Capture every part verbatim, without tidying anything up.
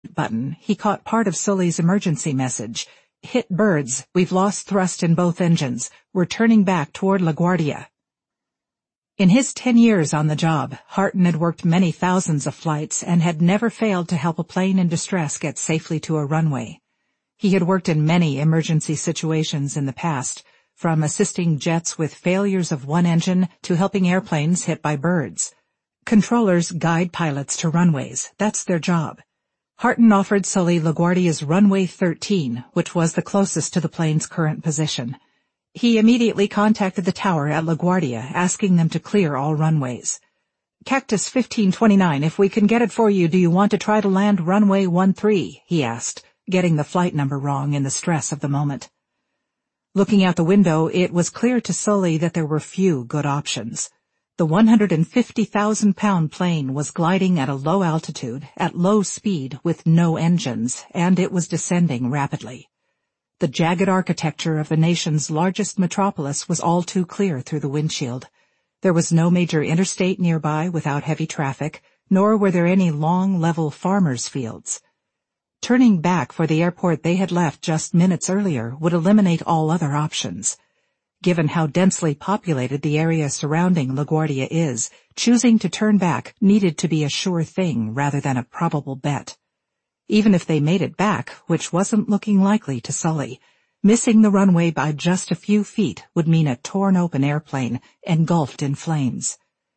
button, he caught part of Sully's emergency message. Hit birds, we've lost thrust in both engines. We're turning back toward LaGuardia. In his ten years on the job, Harton had worked many thousands of flights and had never failed to help a plane in distress get safely to a runway. He had worked in many emergency situations in the past, from assisting jets with failures of one engine to helping airplanes hit by birds. Controllers guide pilots to runways. That's their job. Harton offered Sully LaGuardia's runway thirteen, which was the closest to the plane's current position. He immediately contacted the tower at LaGuardia, asking them to clear all runways. Cactus fifteen twenty-nine, if we can get it for you, do you want to try to land runway thirteen? He asked, getting the flight number wrong in the stress of the moment. Looking out the window, it was clear to Sully that there were few good options. The one hundred fifty thousand pound plane was gliding at a low altitude, at low speed, with no engines, and it was descending rapidly. The jagged architecture of the nation's largest metropolis was all too clear through the windshield. There was no major interstate nearby without heavy traffic, nor were there any long, level farmers' fields. Turning back for the airport they had left just minutes earlier would eliminate all other options. Given how densely populated the area surrounding LaGuardia is, choosing to turn back needed to be a sure thing rather than a probable bet. Even if they made it back, which wasn't looking likely to Sully, missing the runway by just a few feet would mean a torn open airplane, engulfed in flames.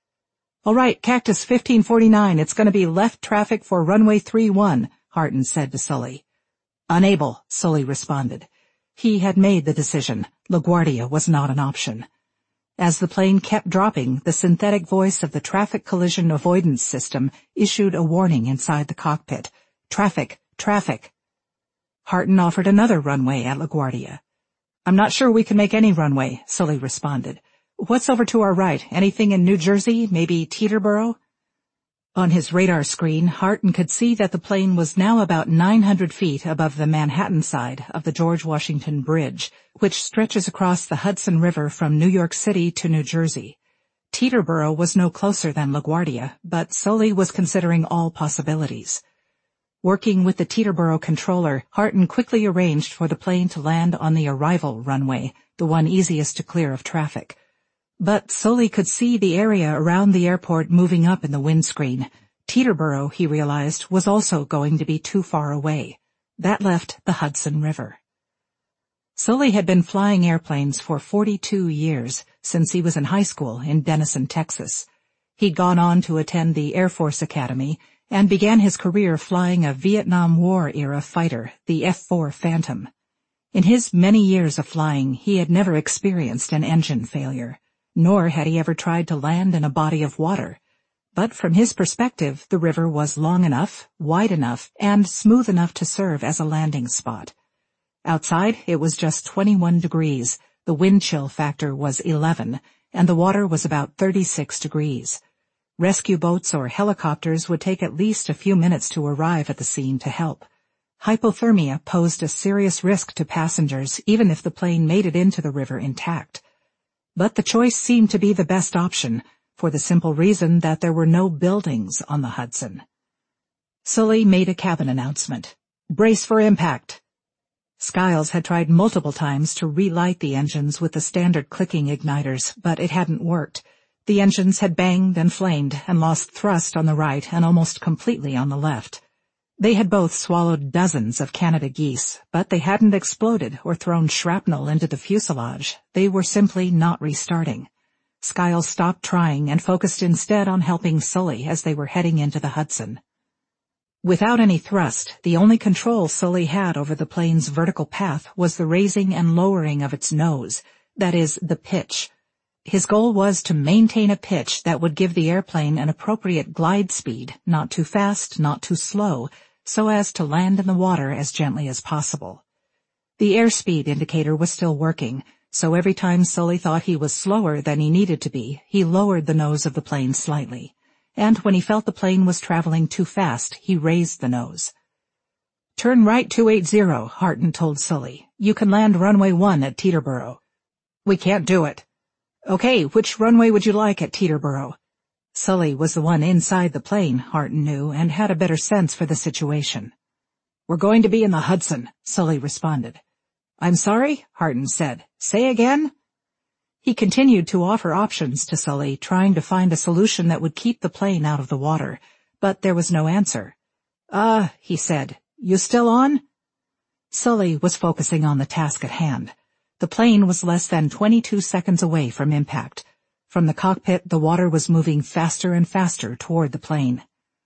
All right, Cactus fifteen forty-nine, it's going to be left traffic for runway three one, Harton said to Sully. Unable, Sully responded. He had made the decision. LaGuardia was not an option. As the plane kept dropping, the synthetic voice of the traffic collision avoidance system issued a warning inside the cockpit. Traffic, traffic. Harton offered another runway at LaGuardia. I'm not sure we can make any runway, Sully responded. What's over to our right? Anything in New Jersey? Maybe Teterboro? On his radar screen, Harton could see that the plane was now about nine hundred feet above the Manhattan side of the George Washington Bridge, which stretches across the Hudson River from New York City to New Jersey. Teterboro was no closer than LaGuardia, but Sully was considering all possibilities. Working with the Teterboro controller, Harton quickly arranged for the plane to land on the arrival runway, the one easiest to clear of traffic. But Sully could see the area around the airport moving up in the windscreen. Teterboro, he realized, was also going to be too far away. That left the Hudson River. Sully had been flying airplanes for forty-two years, since he was in high school in Denison, Texas. He'd gone on to attend the Air Force Academy and began his career flying a Vietnam War-era fighter, the F four Phantom. In his many years of flying, he had never experienced an engine failure. Nor had he ever tried to land in a body of water. But from his perspective, the river was long enough, wide enough, and smooth enough to serve as a landing spot. Outside, it was just twenty-one degrees, the wind chill factor was eleven, and the water was about thirty-six degrees. Rescue boats or helicopters would take at least a few minutes to arrive at the scene to help. Hypothermia posed a serious risk to passengers even if the plane made it into the river intact. But the choice seemed to be the best option, for the simple reason that there were no buildings on the Hudson. Sully made a cabin announcement. Brace for impact. Skiles had tried multiple times to relight the engines with the standard clicking igniters, but it hadn't worked. The engines had banged and flamed and lost thrust on the right and almost completely on the left. They had both swallowed dozens of Canada geese, but they hadn't exploded or thrown shrapnel into the fuselage. They were simply not restarting. Skiles stopped trying and focused instead on helping Sully as they were heading into the Hudson. Without any thrust, the only control Sully had over the plane's vertical path was the raising and lowering of its nose, that is, the pitch. His goal was to maintain a pitch that would give the airplane an appropriate glide speed, not too fast, not too slow, so as to land in the water as gently as possible. The airspeed indicator was still working, so every time Sully thought he was slower than he needed to be, he lowered the nose of the plane slightly. And when he felt the plane was traveling too fast, he raised the nose. Turn right two eighty, Harton told Sully. You can land runway one at Teterboro. We can't do it. Okay, which runway would you like at Teterboro? Sully was the one inside the plane, Harton knew, and had a better sense for the situation. "We're going to be in the Hudson," Sully responded. "I'm sorry?" Harton said. "Say again?" He continued to offer options to Sully, trying to find a solution that would keep the plane out of the water, but there was no answer. Uh, he said, "You still on?" Sully was focusing on the task at hand. The plane was less than twenty-two seconds away from impact. From the cockpit, the water was moving faster and faster toward the plane.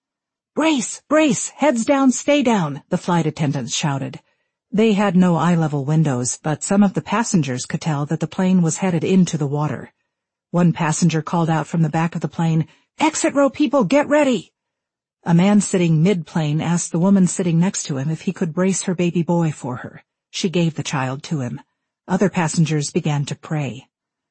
"Brace! Brace! Heads down, stay down!" the flight attendants shouted. They had no eye-level windows, but some of the passengers could tell that the plane was headed into the water. One passenger called out from the back of the plane, "Exit row people, get ready!" A man sitting mid-plane asked the woman sitting next to him if he could brace her baby boy for her. She gave the child to him. Other passengers began to pray.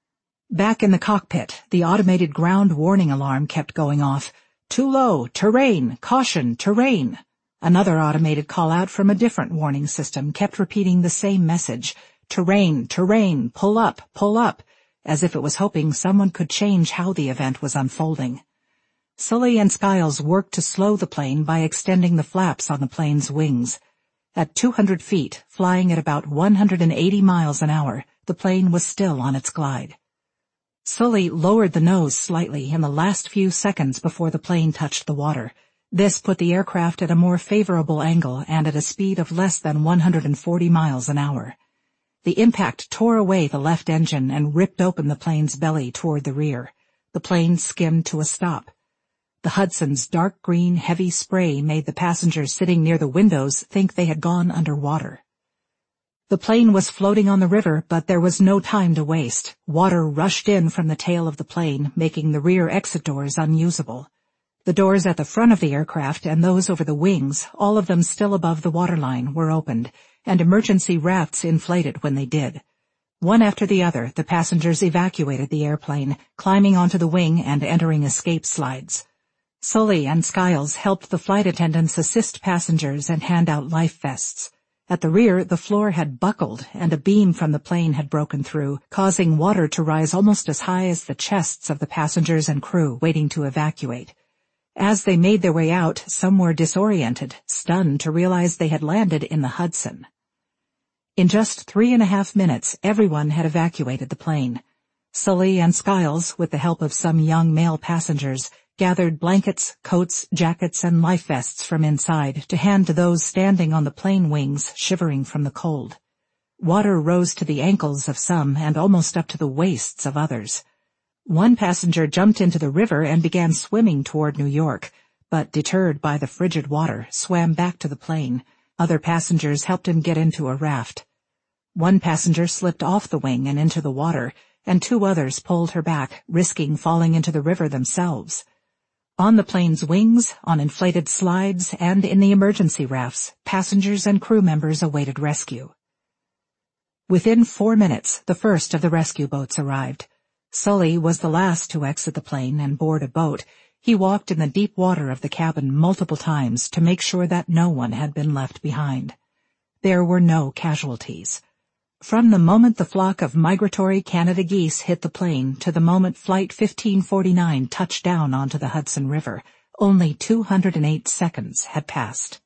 Back in the cockpit, the automated ground warning alarm kept going off. "Too low, terrain, caution, terrain." Another automated call-out from a different warning system kept repeating the same message, "Terrain, terrain, pull up, pull up," as if it was hoping someone could change how the event was unfolding. Sully and Skiles worked to slow the plane by extending the flaps on the plane's wings. At two hundred feet, flying at about one hundred eighty miles an hour, the plane was still on its glide. Sully lowered the nose slightly in the last few seconds before the plane touched the water. This put the aircraft at a more favorable angle and at a speed of less than one hundred forty miles an hour. The impact tore away the left engine and ripped open the plane's belly toward the rear. The plane skimmed to a stop. The Hudson's dark green, heavy spray made the passengers sitting near the windows think they had gone underwater. The plane was floating on the river, but there was no time to waste. Water rushed in from the tail of the plane, making the rear exit doors unusable. The doors at the front of the aircraft and those over the wings, all of them still above the waterline, were opened, and emergency rafts inflated when they did. One after the other, the passengers evacuated the airplane, climbing onto the wing and entering escape slides. Sully and Skiles helped the flight attendants assist passengers and hand out life vests. At the rear, the floor had buckled and a beam from the plane had broken through, causing water to rise almost as high as the chests of the passengers and crew waiting to evacuate. As they made their way out, some were disoriented, stunned to realize they had landed in the Hudson. In just three and a half minutes, everyone had evacuated the plane. Sully and Skiles, with the help of some young male passengers, gathered blankets, coats, jackets, and life vests from inside to hand to those standing on the plane wings, shivering from the cold. Water rose to the ankles of some and almost up to the waists of others. One passenger jumped into the river and began swimming toward New York, but deterred by the frigid water, swam back to the plane. Other passengers helped him get into a raft. One passenger slipped off the wing and into the water, and two others pulled her back, risking falling into the river themselves. On the plane's wings, on inflated slides, and in the emergency rafts, passengers and crew members awaited rescue. Within four minutes, the first of the rescue boats arrived. Sully was the last to exit the plane and board a boat. He walked in the deep water of the cabin multiple times to make sure that no one had been left behind. There were no casualties. From the moment the flock of migratory Canada geese hit the plane to the moment Flight fifteen forty-nine touched down onto the Hudson River, only two hundred eight seconds had passed.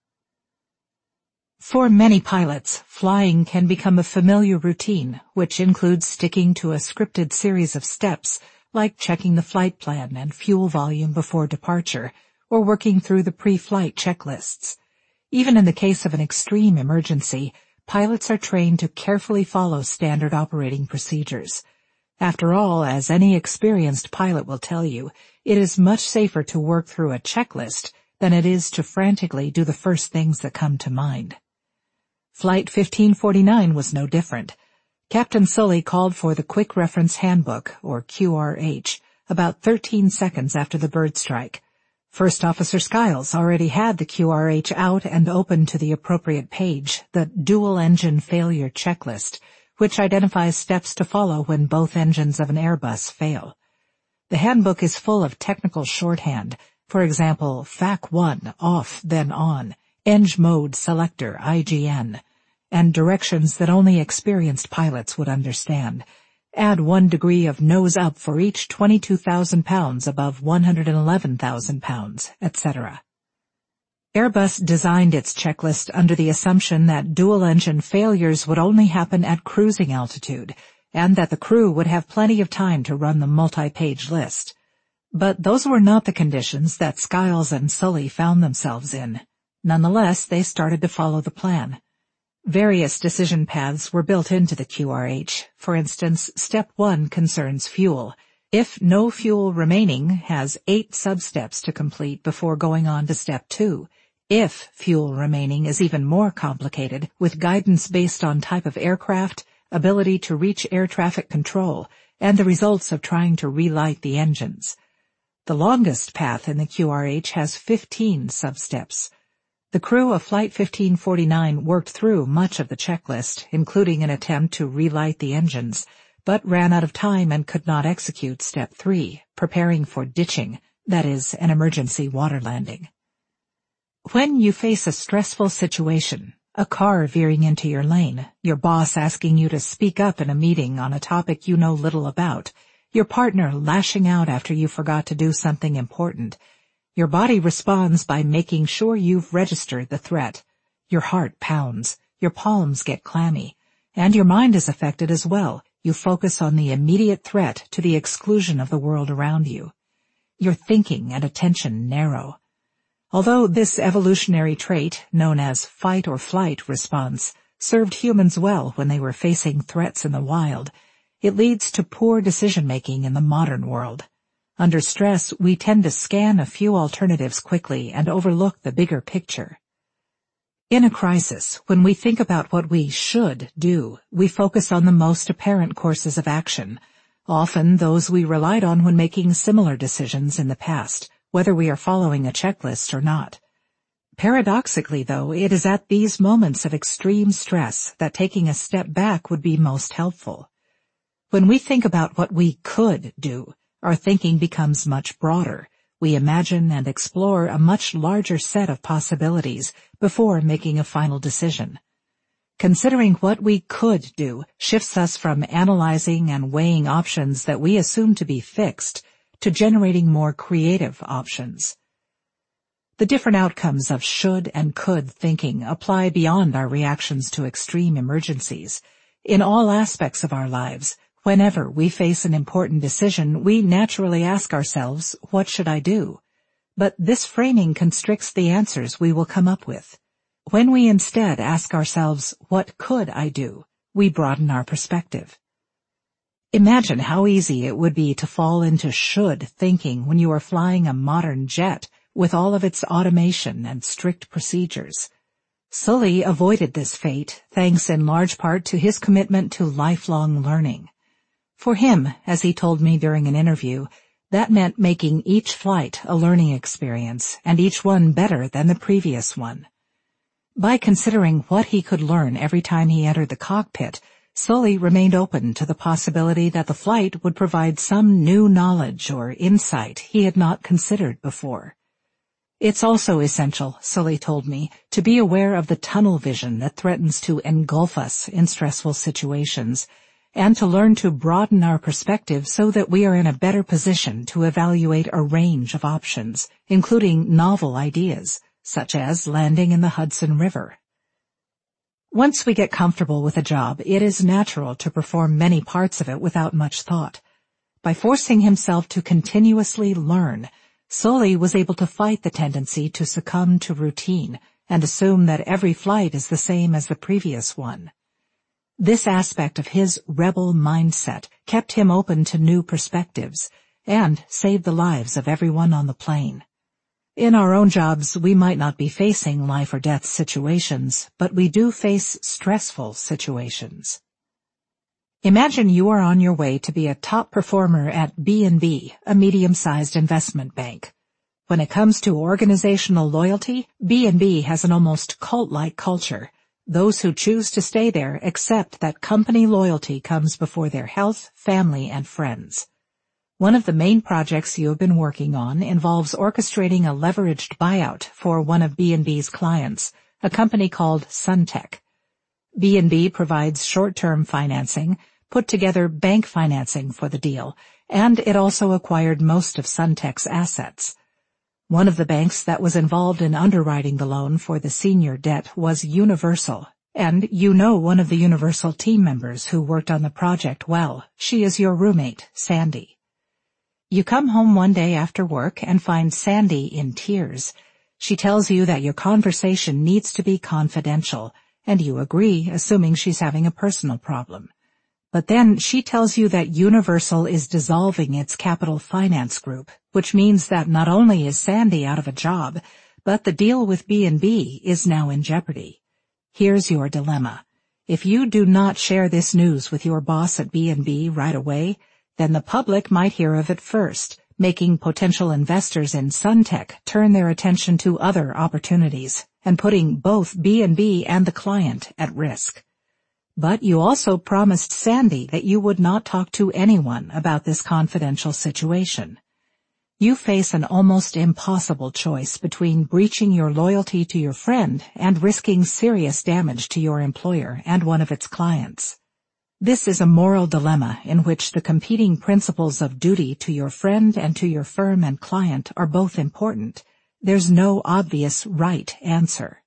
For many pilots, flying can become a familiar routine, which includes sticking to a scripted series of steps, like checking the flight plan and fuel volume before departure, or working through the pre-flight checklists. Even in the case of an extreme emergency, pilots are trained to carefully follow standard operating procedures. After all, as any experienced pilot will tell you, it is much safer to work through a checklist than it is to frantically do the first things that come to mind. Flight fifteen forty-nine was no different. Captain Sully called for the Quick Reference Handbook, or Q R H, about thirteen seconds after the bird strike. First Officer Skiles already had the Q R H out and open to the appropriate page, the Dual Engine Failure Checklist, which identifies steps to follow when both engines of an Airbus fail. The handbook is full of technical shorthand, for example, F A C one, off, then on, Eng Mode Selector, I G N, and directions that only experienced pilots would understand. Add one degree of nose up for each twenty-two thousand pounds above one hundred eleven thousand pounds, et cetera. Airbus designed its checklist under the assumption that dual-engine failures would only happen at cruising altitude, and that the crew would have plenty of time to run the multi-page list. But those were not the conditions that Skiles and Sully found themselves in. Nonetheless, they started to follow the plan. Various decision paths were built into the Q R H. For instance, Step one concerns fuel. If no fuel remaining, has eight sub-steps to complete before going on to Step two. If fuel remaining is even more complicated, with guidance based on type of aircraft, ability to reach air traffic control, and the results of trying to relight the engines. The longest path in the Q R H has fifteen sub-steps. The crew of Flight fifteen forty-nine worked through much of the checklist, including an attempt to relight the engines, but ran out of time and could not execute Step three, preparing for ditching, that is, an emergency water landing. When you face a stressful situation, a car veering into your lane, your boss asking you to speak up in a meeting on a topic you know little about, your partner lashing out after you forgot to do something important, your body responds by making sure you've registered the threat. Your heart pounds, your palms get clammy, and your mind is affected as well. You focus on the immediate threat to the exclusion of the world around you. Your thinking and attention narrow. Although this evolutionary trait, known as fight or flight response, served humans well when they were facing threats in the wild, it leads to poor decision-making in the modern world. Under stress, we tend to scan a few alternatives quickly and overlook the bigger picture. In a crisis, when we think about what we should do, we focus on the most apparent courses of action, often those we relied on when making similar decisions in the past, whether we are following a checklist or not. Paradoxically, though, it is at these moments of extreme stress that taking a step back would be most helpful. When we think about what we could do, our thinking becomes much broader. We imagine and explore a much larger set of possibilities before making a final decision. Considering what we could do shifts us from analyzing and weighing options that we assume to be fixed to generating more creative options. The different outcomes of should and could thinking apply beyond our reactions to extreme emergencies. In all aspects of our lives, whenever we face an important decision, we naturally ask ourselves, what should I do? But this framing constricts the answers we will come up with. When we instead ask ourselves, what could I do? We broaden our perspective. Imagine how easy it would be to fall into should thinking when you are flying a modern jet with all of its automation and strict procedures. Sully avoided this fate thanks in large part to his commitment to lifelong learning. For him, as he told me during an interview, that meant making each flight a learning experience and each one better than the previous one. By considering what he could learn every time he entered the cockpit, Sully remained open to the possibility that the flight would provide some new knowledge or insight he had not considered before. It's also essential, Sully told me, to be aware of the tunnel vision that threatens to engulf us in stressful situations, and to learn to broaden our perspective so that we are in a better position to evaluate a range of options, including novel ideas, such as landing in the Hudson River. Once we get comfortable with a job, it is natural to perform many parts of it without much thought. By forcing himself to continuously learn, Sully was able to fight the tendency to succumb to routine and assume that every flight is the same as the previous one. This aspect of his rebel mindset kept him open to new perspectives and saved the lives of everyone on the plane. In our own jobs, we might not be facing life or death situations, but we do face stressful situations. Imagine you are on your way to be a top performer at B and B, a medium-sized investment bank. When it comes to organizational loyalty, B and B has an almost cult-like culture. Those who choose to stay there accept that company loyalty comes before their health, family, and friends. One of the main projects you have been working on involves orchestrating a leveraged buyout for one of B and B's clients, a company called Suntech. B and B provides short-term financing, put together bank financing for the deal, and it also acquired most of Suntech's assets. One of the banks that was involved in underwriting the loan for the senior debt was Universal, and you know one of the Universal team members who worked on the project well. She is your roommate, Sandy. You come home one day after work and find Sandy in tears. She tells you that your conversation needs to be confidential, and you agree, assuming she's having a personal problem. But then she tells you that Universal is dissolving its capital finance group, which means that not only is Sandy out of a job, but the deal with B and B is now in jeopardy. Here's your dilemma. If you do not share this news with your boss at B and B right away, then the public might hear of it first, making potential investors in Suntech turn their attention to other opportunities and putting both B and B and the client at risk. But you also promised Sandy that you would not talk to anyone about this confidential situation. You face an almost impossible choice between breaching your loyalty to your friend and risking serious damage to your employer and one of its clients. This is a moral dilemma in which the competing principles of duty to your friend and to your firm and client are both important. There's no obvious right answer.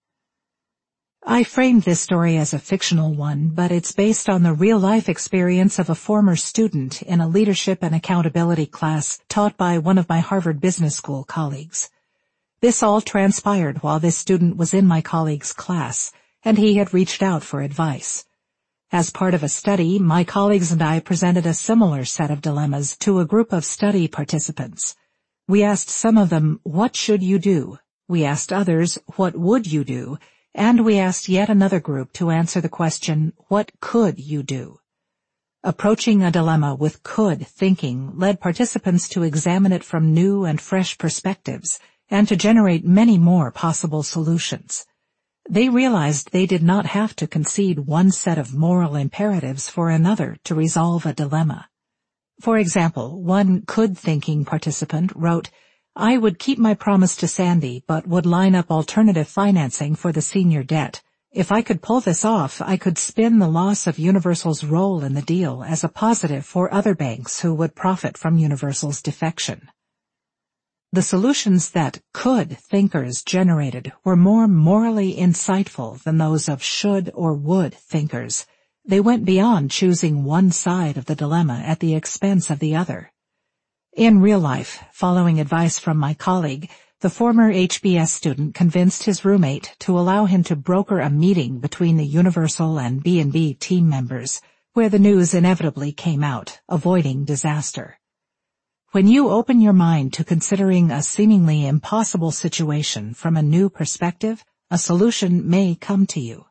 I framed this story as a fictional one, but it's based on the real-life experience of a former student in a leadership and accountability class taught by one of my Harvard Business School colleagues. This all transpired while this student was in my colleague's class, and he had reached out for advice. As part of a study, my colleagues and I presented a similar set of dilemmas to a group of study participants. We asked some of them, "What should you do?" We asked others, "What would you do?" And we asked yet another group to answer the question, "What could you do?" Approaching a dilemma with could thinking led participants to examine it from new and fresh perspectives and to generate many more possible solutions. They realized they did not have to concede one set of moral imperatives for another to resolve a dilemma. For example, one could-thinking participant wrote, "I would keep my promise to Sandy, but would line up alternative financing for the senior debt. If I could pull this off, I could spin the loss of Universal's role in the deal as a positive for other banks who would profit from Universal's defection." The solutions that could thinkers generated were more morally insightful than those of should or would thinkers. They went beyond choosing one side of the dilemma at the expense of the other. In real life, following advice from my colleague, the former H B S student convinced his roommate to allow him to broker a meeting between the Universal and B and B team members, where the news inevitably came out, avoiding disaster. When you open your mind to considering a seemingly impossible situation from a new perspective, a solution may come to you.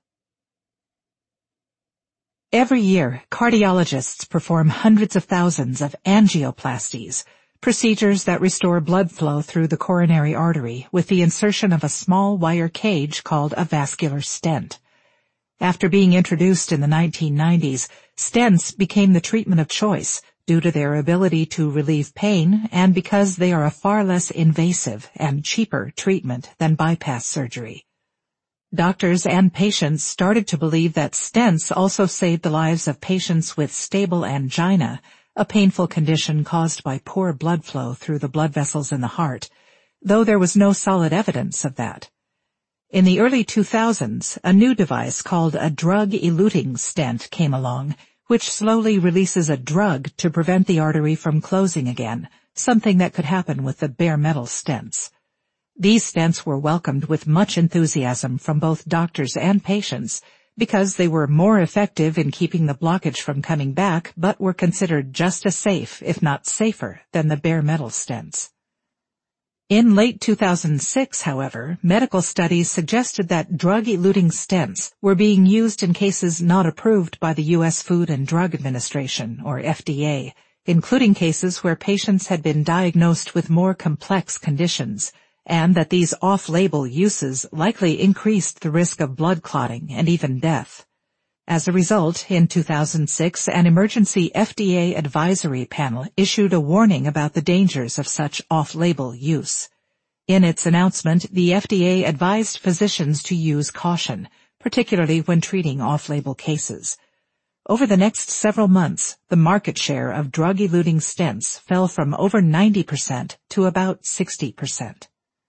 Every year, cardiologists perform hundreds of thousands of angioplasties, procedures that restore blood flow through the coronary artery with the insertion of a small wire cage called a vascular stent. After being introduced in the nineteen nineties, stents became the treatment of choice due to their ability to relieve pain and because they are a far less invasive and cheaper treatment than bypass surgery. Doctors and patients started to believe that stents also saved the lives of patients with stable angina, a painful condition caused by poor blood flow through the blood vessels in the heart, though there was no solid evidence of that. In the early two thousands, a new device called a drug-eluting stent came along, which slowly releases a drug to prevent the artery from closing again, something that could happen with the bare metal stents. These stents were welcomed with much enthusiasm from both doctors and patients because they were more effective in keeping the blockage from coming back but were considered just as safe, if not safer, than the bare metal stents. In late two thousand six, however, medical studies suggested that drug-eluting stents were being used in cases not approved by the U S Food and Drug Administration, or F D A, including cases where patients had been diagnosed with more complex conditions, and that these off-label uses likely increased the risk of blood clotting and even death. As a result, in two thousand six, an emergency F D A advisory panel issued a warning about the dangers of such off-label use. In its announcement, the F D A advised physicians to use caution, particularly when treating off-label cases. Over the next several months, the market share of drug-eluting stents fell from over ninety percent to about sixty percent.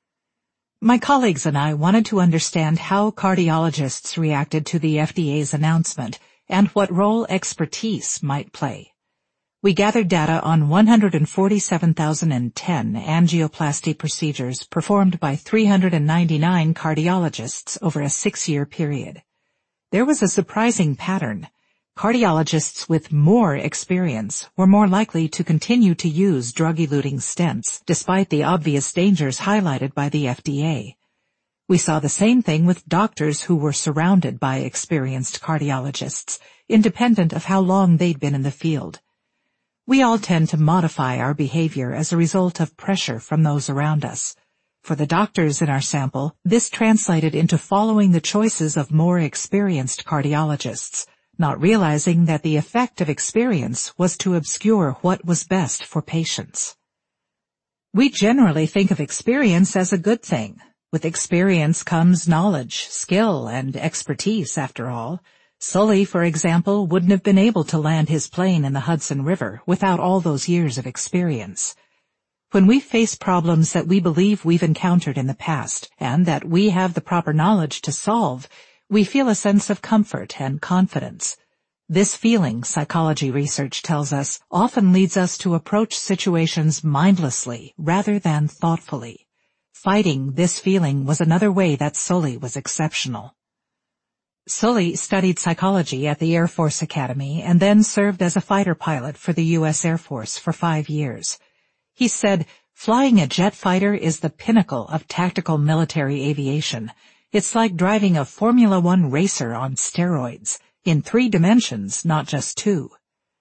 My colleagues and I wanted to understand how cardiologists reacted to the F D A's announcement and what role expertise might play. We gathered data on one hundred forty-seven thousand ten angioplasty procedures performed by three hundred ninety-nine cardiologists over a six-year period. There was a surprising pattern. Cardiologists with more experience were more likely to continue to use drug-eluting stents, despite the obvious dangers highlighted by the F D A. We saw the same thing with doctors who were surrounded by experienced cardiologists, independent of how long they'd been in the field. We all tend to modify our behavior as a result of pressure from those around us. For the doctors in our sample, this translated into following the choices of more experienced cardiologists, not realizing that the effect of experience was to obscure what was best for patients. We generally think of experience as a good thing. With experience comes knowledge, skill, and expertise, after all. Sully, for example, wouldn't have been able to land his plane in the Hudson River without all those years of experience. When we face problems that we believe we've encountered in the past and that we have the proper knowledge to solve, we feel a sense of comfort and confidence. This feeling, psychology research tells us, often leads us to approach situations mindlessly rather than thoughtfully. Fighting this feeling was another way that Sully was exceptional. Sully studied psychology at the Air Force Academy and then served as a fighter pilot for the U S Air Force for five years. He said, "Flying a jet fighter is the pinnacle of tactical military aviation. It's like driving a Formula One racer on steroids, in three dimensions, not just two."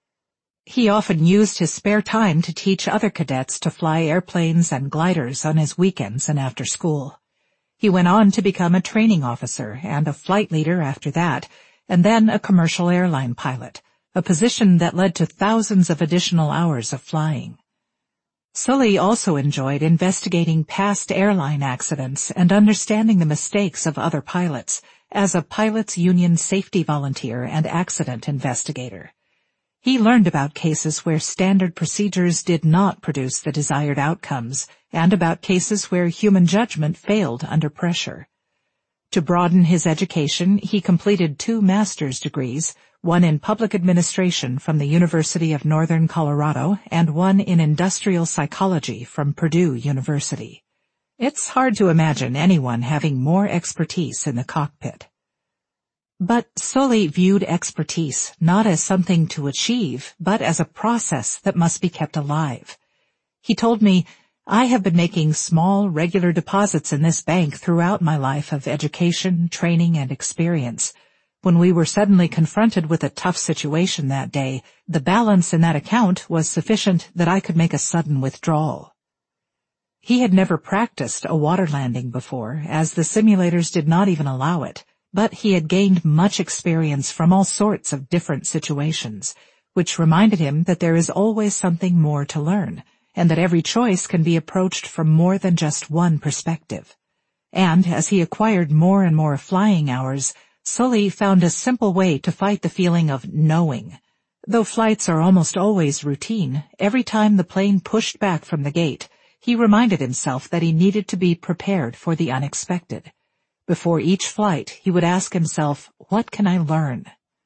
He often used his spare time to teach other cadets to fly airplanes and gliders on his weekends and after school. He went on to become a training officer and a flight leader after that, and then a commercial airline pilot, a position that led to thousands of additional hours of flying. Sully also enjoyed investigating past airline accidents and understanding the mistakes of other pilots as a pilots' union safety volunteer and accident investigator. He learned about cases where standard procedures did not produce the desired outcomes and about cases where human judgment failed under pressure. To broaden his education, he completed two master's degrees, one in public administration from the University of Northern Colorado and one in industrial psychology from Purdue University. It's hard to imagine anyone having more expertise in the cockpit. But Sully viewed expertise not as something to achieve, but as a process that must be kept alive. He told me, "I have been making small, regular deposits in this bank throughout my life of education, training, and experience. When we were suddenly confronted with a tough situation that day, the balance in that account was sufficient that I could make a sudden withdrawal." He had never practiced a water landing before, as the simulators did not even allow it, but he had gained much experience from all sorts of different situations, which reminded him that there is always something more to learn, and that every choice can be approached from more than just one perspective. And as he acquired more and more flying hours, Sully found a simple way to fight the feeling of knowing. Though flights are almost always routine, every time the plane pushed back from the gate, he reminded himself that he needed to be prepared for the unexpected. Before each flight, he would ask himself, "What can I learn?"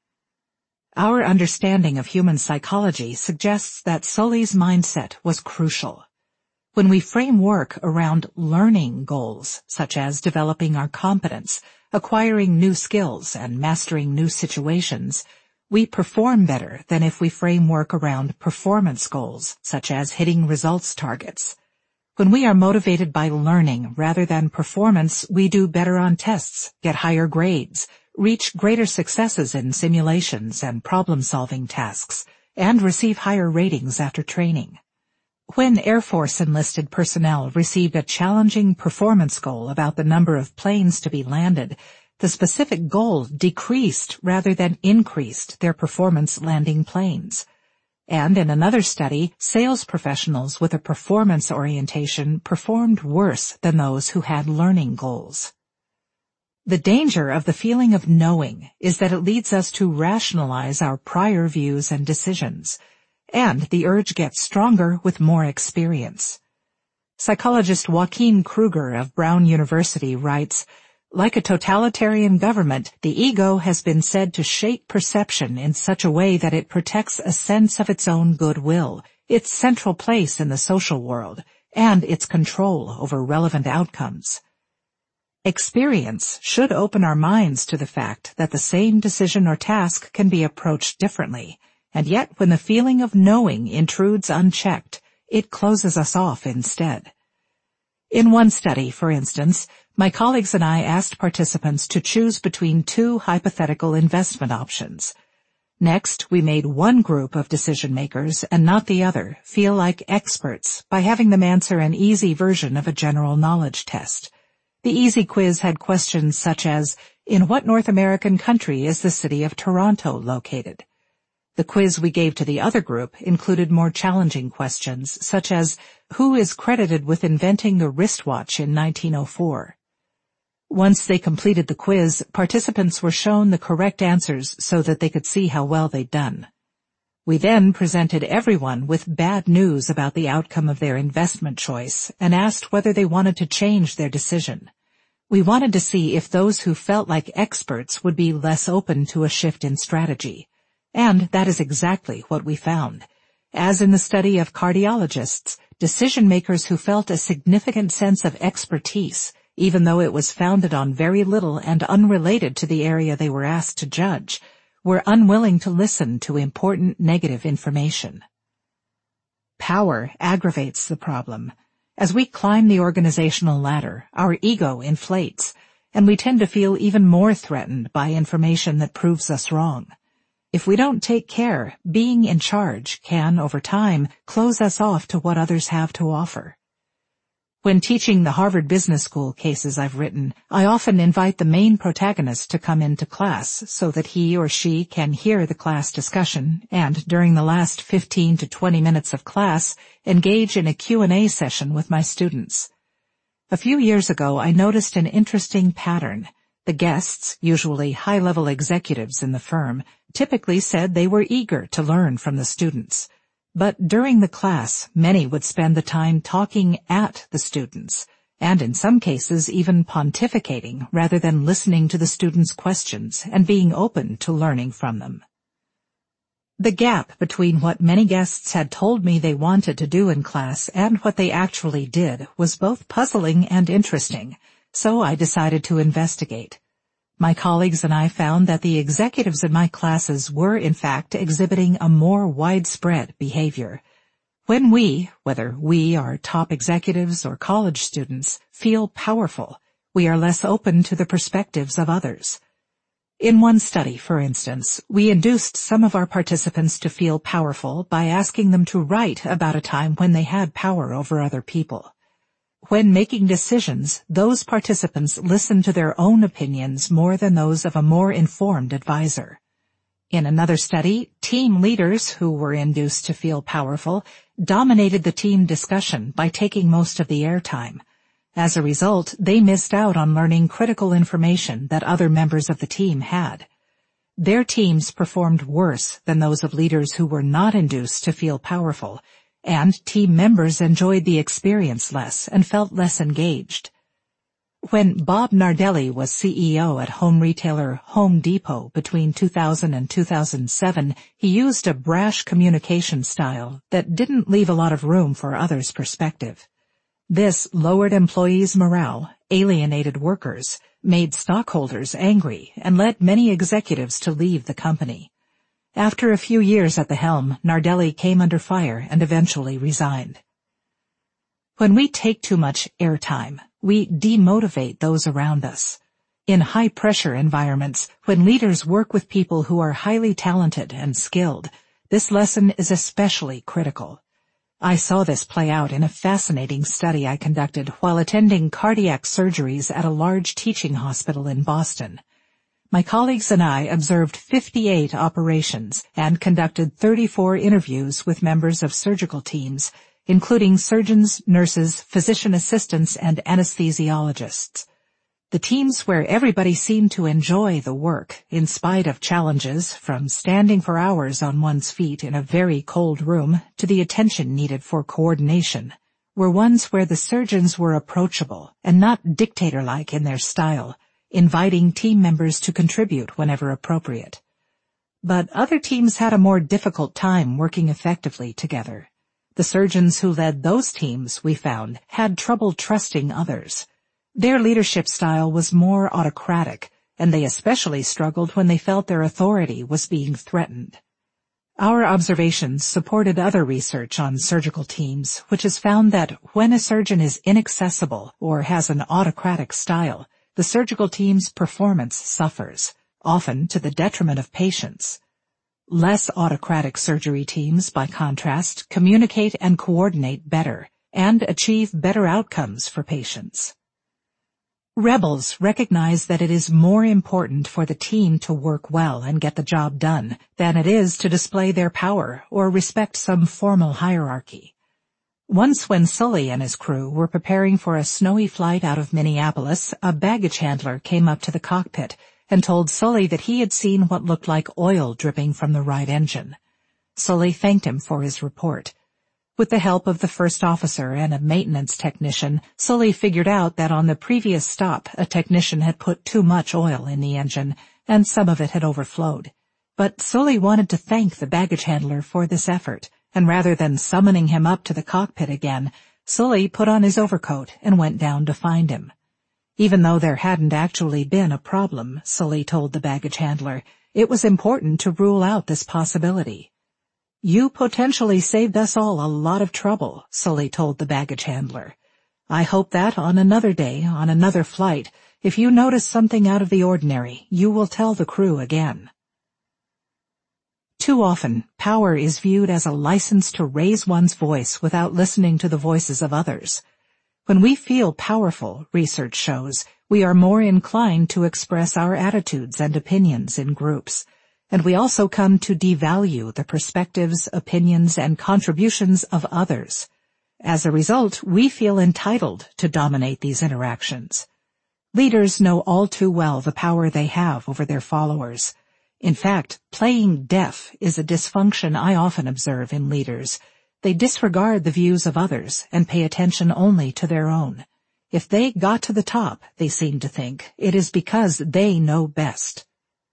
Our understanding of human psychology suggests that Sully's mindset was crucial. When we frame work around learning goals, such as developing our competence, acquiring new skills, and mastering new situations, we perform better than if we frame work around performance goals, such as hitting results targets. When we are motivated by learning rather than performance, we do better on tests, get higher grades, reach greater successes in simulations and problem-solving tasks, and receive higher ratings after training. When Air Force enlisted personnel received a challenging performance goal about the number of planes to be landed, the specific goal decreased rather than increased their performance landing planes. And in another study, sales professionals with a performance orientation performed worse than those who had learning goals. The danger of the feeling of knowing is that it leads us to rationalize our prior views and decisions, and the urge gets stronger with more experience. Psychologist Joaquin Kruger of Brown University writes, "Like a totalitarian government, the ego has been said to shape perception in such a way that it protects a sense of its own goodwill, its central place in the social world, and its control over relevant outcomes." Experience should open our minds to the fact that the same decision or task can be approached differently, and yet when the feeling of knowing intrudes unchecked, it closes us off instead. In one study, for instance, my colleagues and I asked participants to choose between two hypothetical investment options. Next, we made one group of decision makers and not the other feel like experts by having them answer an easy version of a general knowledge test. The easy quiz had questions such as, in what North American country is the city of Toronto located? The quiz we gave to the other group included more challenging questions such as, who is credited with inventing the wristwatch in nineteen oh four? Once they completed the quiz, participants were shown the correct answers so that they could see how well they'd done. We then presented everyone with bad news about the outcome of their investment choice and asked whether they wanted to change their decision. We wanted to see if those who felt like experts would be less open to a shift in strategy. And that is exactly what we found. As in the study of cardiologists, decision-makers who felt a significant sense of expertise, even though it was founded on very little and unrelated to the area they were asked to judge, were unwilling to listen to important negative information. Power aggravates the problem. As we climb the organizational ladder, our ego inflates, and we tend to feel even more threatened by information that proves us wrong. If we don't take care, being in charge can, over time, close us off to what others have to offer. When teaching the Harvard Business School cases I've written, I often invite the main protagonist to come into class so that he or she can hear the class discussion and, during the last fifteen to twenty minutes of class, engage in a Q and A session with my students. A few years ago, I noticed an interesting pattern. The guests, usually high-level executives in the firm, typically said they were eager to learn from the students. But during the class, many would spend the time talking at the students, and in some cases even pontificating rather than listening to the students' questions and being open to learning from them. The gap between what many guests had told me they wanted to do in class and what they actually did was both puzzling and interesting, so I decided to investigate. My colleagues and I found that the executives in my classes were, in fact, exhibiting a more widespread behavior. When we, whether we are top executives or college students, feel powerful, we are less open to the perspectives of others. In one study, for instance, we induced some of our participants to feel powerful by asking them to write about a time when they had power over other people. When making decisions, those participants listened to their own opinions more than those of a more informed advisor. In another study, team leaders who were induced to feel powerful dominated the team discussion by taking most of the airtime. As a result, they missed out on learning critical information that other members of the team had. Their teams performed worse than those of leaders who were not induced to feel powerful, and team members enjoyed the experience less and felt less engaged. When Bob Nardelli was C E O at home retailer Home Depot between two thousand and two thousand seven, he used a brash communication style that didn't leave a lot of room for others' perspective. This lowered employees' morale, alienated workers, made stockholders angry, and led many executives to leave the company. After a few years at the helm, Nardelli came under fire and eventually resigned. When we take too much airtime, we demotivate those around us. In high-pressure environments, when leaders work with people who are highly talented and skilled, this lesson is especially critical. I saw this play out in a fascinating study I conducted while attending cardiac surgeries at a large teaching hospital in Boston. My colleagues and I observed fifty-eight operations and conducted thirty-four interviews with members of surgical teams, including surgeons, nurses, physician assistants, and anesthesiologists. The teams where everybody seemed to enjoy the work, in spite of challenges from standing for hours on one's feet in a very cold room to the attention needed for coordination, were ones where the surgeons were approachable and not dictator-like in their style, inviting team members to contribute whenever appropriate. But other teams had a more difficult time working effectively together. The surgeons who led those teams, we found, had trouble trusting others. Their leadership style was more autocratic, and they especially struggled when they felt their authority was being threatened. Our observations supported other research on surgical teams, which has found that when a surgeon is inaccessible or has an autocratic style, the surgical team's performance suffers, often to the detriment of patients. Less autocratic surgery teams, by contrast, communicate and coordinate better and achieve better outcomes for patients. Rebels recognize that it is more important for the team to work well and get the job done than it is to display their power or respect some formal hierarchy. Once when Sully and his crew were preparing for a snowy flight out of Minneapolis, a baggage handler came up to the cockpit and told Sully that he had seen what looked like oil dripping from the right engine. Sully thanked him for his report. With the help of the first officer and a maintenance technician, Sully figured out that on the previous stop a technician had put too much oil in the engine, and some of it had overflowed. But Sully wanted to thank the baggage handler for this effort, and rather than summoning him up to the cockpit again, Sully put on his overcoat and went down to find him. Even though there hadn't actually been a problem, Sully told the baggage handler, it was important to rule out this possibility. You potentially saved us all a lot of trouble, Sully told the baggage handler. I hope that on another day, on another flight, if you notice something out of the ordinary, you will tell the crew again. Too often, power is viewed as a license to raise one's voice without listening to the voices of others. When we feel powerful, research shows, we are more inclined to express our attitudes and opinions in groups. And we also come to devalue the perspectives, opinions, and contributions of others. As a result, we feel entitled to dominate these interactions. Leaders know all too well the power they have over their followers. In fact, playing deaf is a dysfunction I often observe in leaders. They disregard the views of others and pay attention only to their own. If they got to the top, they seem to think, it is because they know best.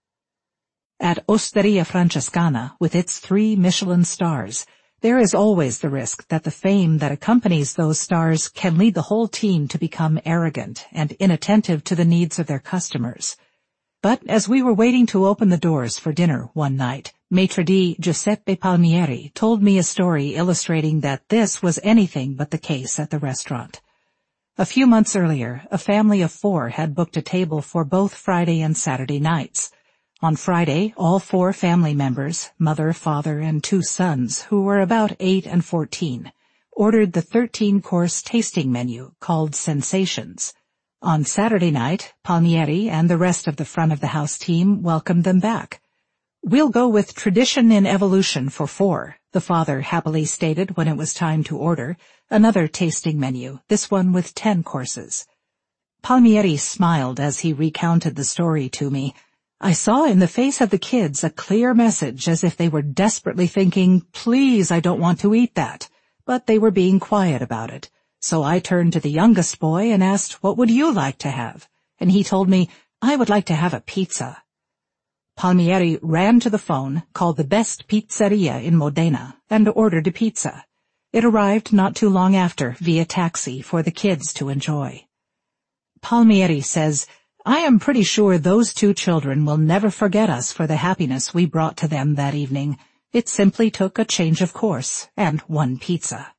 At Osteria Francescana, with its three Michelin stars, there is always the risk that the fame that accompanies those stars can lead the whole team to become arrogant and inattentive to the needs of their customers. But as we were waiting to open the doors for dinner one night, Maitre d' Giuseppe Palmieri told me a story illustrating that this was anything but the case at the restaurant. A few months earlier, a family of four had booked a table for both Friday and Saturday nights. On Friday, all four family members, mother, father, and two sons, who were about eight and fourteen, ordered the thirteen-course tasting menu called Sensations. On Saturday night, Palmieri and the rest of the front-of-the-house team welcomed them back. We'll go with tradition in evolution for four, the father happily stated when it was time to order, another tasting menu, this one with ten courses. Palmieri smiled as he recounted the story to me. I saw in the face of the kids a clear message as if they were desperately thinking, please, I don't want to eat that. But they were being quiet about it. So I turned to the youngest boy and asked, what would you like to have? And he told me, I would like to have a pizza. Palmieri ran to the phone, called the best pizzeria in Modena, and ordered a pizza. It arrived not too long after via taxi for the kids to enjoy. Palmieri says, I am pretty sure those two children will never forget us for the happiness we brought to them that evening. It simply took a change of course and one pizza.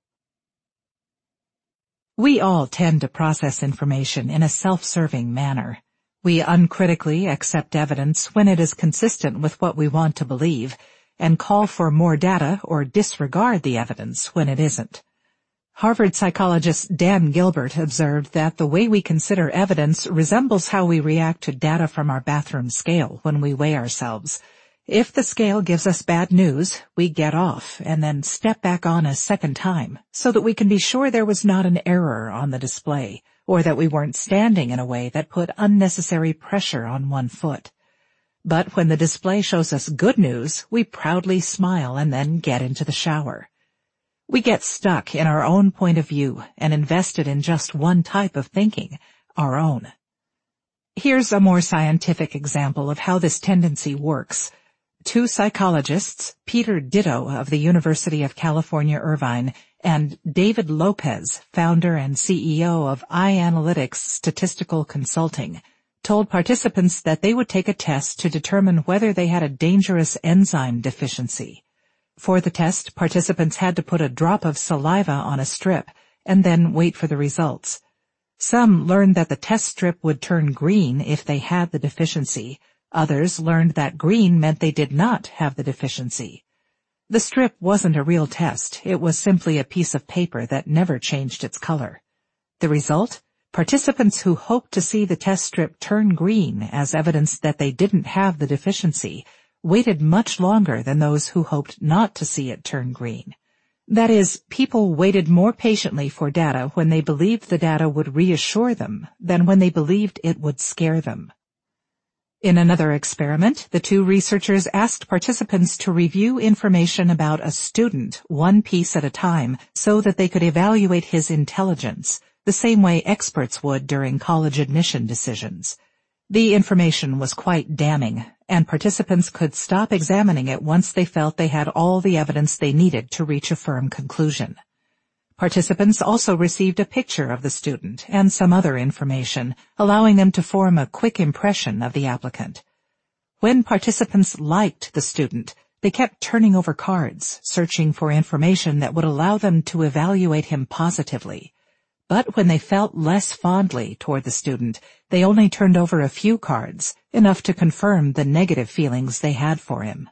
We all tend to process information in a self-serving manner. We uncritically accept evidence when it is consistent with what we want to believe, and call for more data or disregard the evidence when it isn't. Harvard psychologist Dan Gilbert observed that the way we consider evidence resembles how we react to data from our bathroom scale when we weigh ourselves. If the scale gives us bad news, we get off and then step back on a second time so that we can be sure there was not an error on the display or that we weren't standing in a way that put unnecessary pressure on one foot. But when the display shows us good news, we proudly smile and then get into the shower. We get stuck in our own point of view and invested in just one type of thinking, our own. Here's a more scientific example of how this tendency works. Two psychologists, Peter Ditto of the University of California, Irvine, and David Lopez, founder and C E O of iAnalytics Statistical Consulting, told participants that they would take a test to determine whether they had a dangerous enzyme deficiency. For the test, participants had to put a drop of saliva on a strip and then wait for the results. Some learned that the test strip would turn green if they had the deficiency. Others learned that green meant they did not have the deficiency. The strip wasn't a real test. It was simply a piece of paper that never changed its color. The result? Participants who hoped to see the test strip turn green as evidence that they didn't have the deficiency waited much longer than those who hoped not to see it turn green. That is, people waited more patiently for data when they believed the data would reassure them than when they believed it would scare them. In another experiment, the two researchers asked participants to review information about a student one piece at a time so that they could evaluate his intelligence, the same way experts would during college admission decisions. The information was quite damning, and participants could stop examining it once they felt they had all the evidence they needed to reach a firm conclusion. Participants also received a picture of the student and some other information, allowing them to form a quick impression of the applicant. When participants liked the student, they kept turning over cards, searching for information that would allow them to evaluate him positively. But when they felt less fondly toward the student, they only turned over a few cards, enough to confirm the negative feelings they had for him.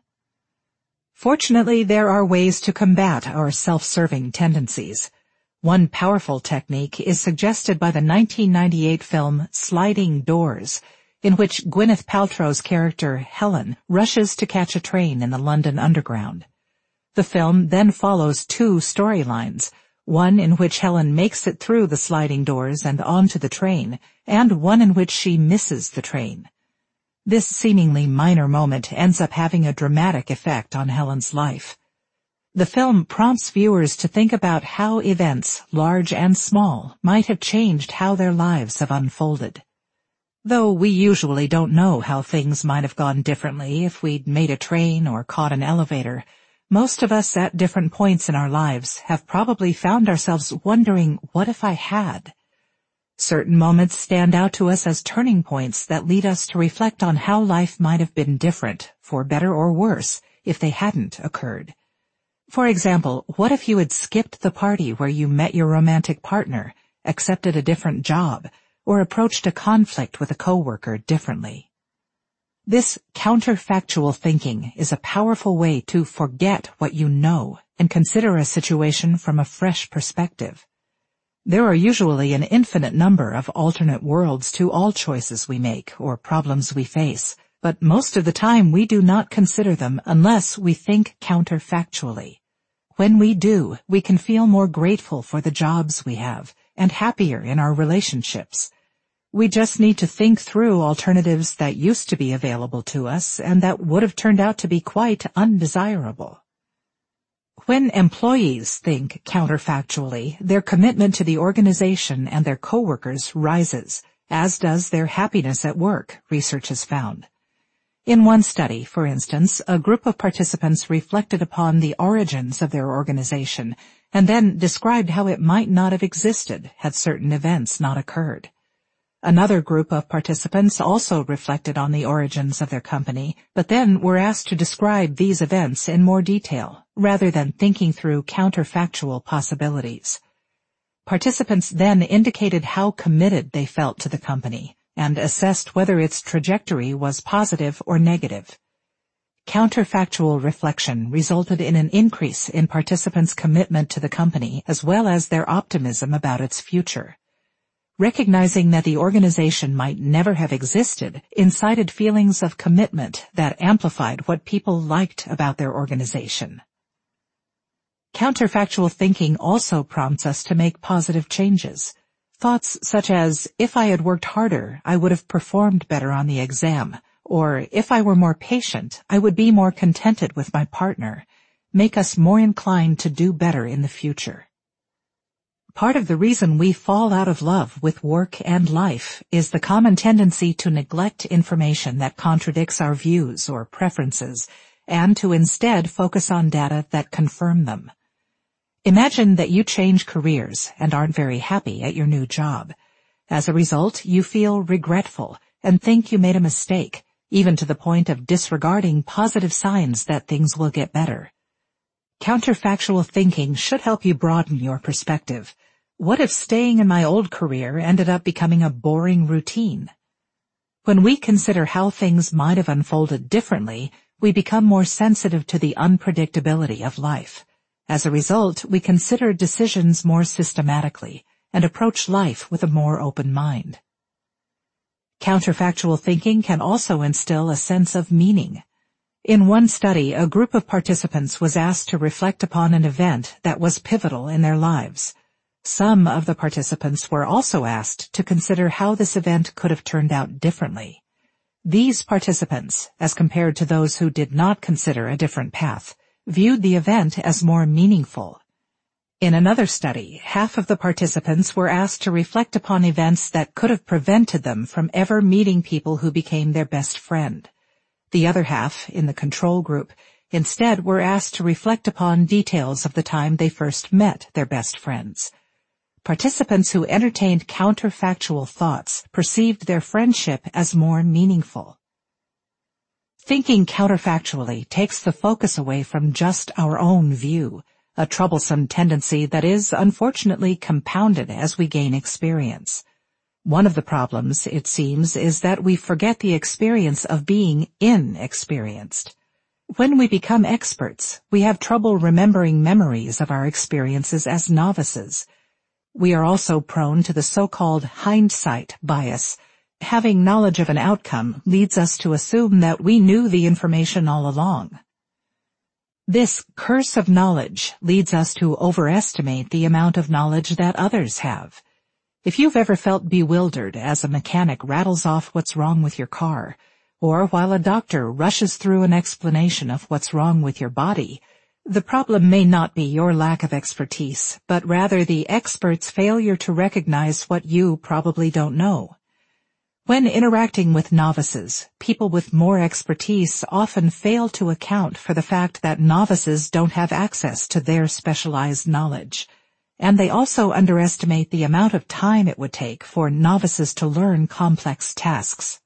Fortunately, there are ways to combat our self-serving tendencies. One powerful technique is suggested by the nineteen ninety-eight film Sliding Doors, in which Gwyneth Paltrow's character Helen rushes to catch a train in the London Underground. The film then follows two storylines, one in which Helen makes it through the sliding doors and onto the train, and one in which she misses the train. This seemingly minor moment ends up having a dramatic effect on Helen's life. The film prompts viewers to think about how events, large and small, might have changed how their lives have unfolded. Though we usually don't know how things might have gone differently if we'd made a train or caught an elevator, most of us at different points in our lives have probably found ourselves wondering, what if I had? Certain moments stand out to us as turning points that lead us to reflect on how life might have been different, for better or worse, if they hadn't occurred. For example, what if you had skipped the party where you met your romantic partner, accepted a different job, or approached a conflict with a coworker differently? This counterfactual thinking is a powerful way to forget what you know and consider a situation from a fresh perspective. There are usually an infinite number of alternate worlds to all choices we make or problems we face, but most of the time we do not consider them unless we think counterfactually. When we do, we can feel more grateful for the jobs we have and happier in our relationships. We just need to think through alternatives that used to be available to us and that would have turned out to be quite undesirable. When employees think counterfactually, their commitment to the organization and their coworkers rises, as does their happiness at work, research has found. In one study, for instance, a group of participants reflected upon the origins of their organization and then described how it might not have existed had certain events not occurred. Another group of participants also reflected on the origins of their company, but then were asked to describe these events in more detail, rather than thinking through counterfactual possibilities. Participants then indicated how committed they felt to the company, and assessed whether its trajectory was positive or negative. Counterfactual reflection resulted in an increase in participants' commitment to the company as well as their optimism about its future. Recognizing that the organization might never have existed incited feelings of commitment that amplified what people liked about their organization. Counterfactual thinking also prompts us to make positive changes. Thoughts such as, if I had worked harder, I would have performed better on the exam, or if I were more patient, I would be more contented with my partner, make us more inclined to do better in the future. Part of the reason we fall out of love with work and life is the common tendency to neglect information that contradicts our views or preferences and to instead focus on data that confirm them. Imagine that you change careers and aren't very happy at your new job. As a result, you feel regretful and think you made a mistake, even to the point of disregarding positive signs that things will get better. Counterfactual thinking should help you broaden your perspective. What if staying in my old career ended up becoming a boring routine? When we consider how things might have unfolded differently, we become more sensitive to the unpredictability of life. As a result, we consider decisions more systematically and approach life with a more open mind. Counterfactual thinking can also instill a sense of meaning. In one study, a group of participants was asked to reflect upon an event that was pivotal in their lives. Some of the participants were also asked to consider how this event could have turned out differently. These participants, as compared to those who did not consider a different path, viewed the event as more meaningful. In another study, half of the participants were asked to reflect upon events that could have prevented them from ever meeting people who became their best friend. The other half, in the control group, instead were asked to reflect upon details of the time they first met their best friends. Participants who entertained counterfactual thoughts perceived their friendship as more meaningful. Thinking counterfactually takes the focus away from just our own view, a troublesome tendency that is unfortunately compounded as we gain experience. One of the problems, it seems, is that we forget the experience of being inexperienced. When we become experts, we have trouble remembering memories of our experiences as novices. We are also prone to the so-called hindsight bias. Having knowledge of an outcome leads us to assume that we knew the information all along. This curse of knowledge leads us to overestimate the amount of knowledge that others have. If you've ever felt bewildered as a mechanic rattles off what's wrong with your car, or while a doctor rushes through an explanation of what's wrong with your body, the problem may not be your lack of expertise, but rather the expert's failure to recognize what you probably don't know. When interacting with novices, people with more expertise often fail to account for the fact that novices don't have access to their specialized knowledge, and they also underestimate the amount of time it would take for novices to learn complex tasks.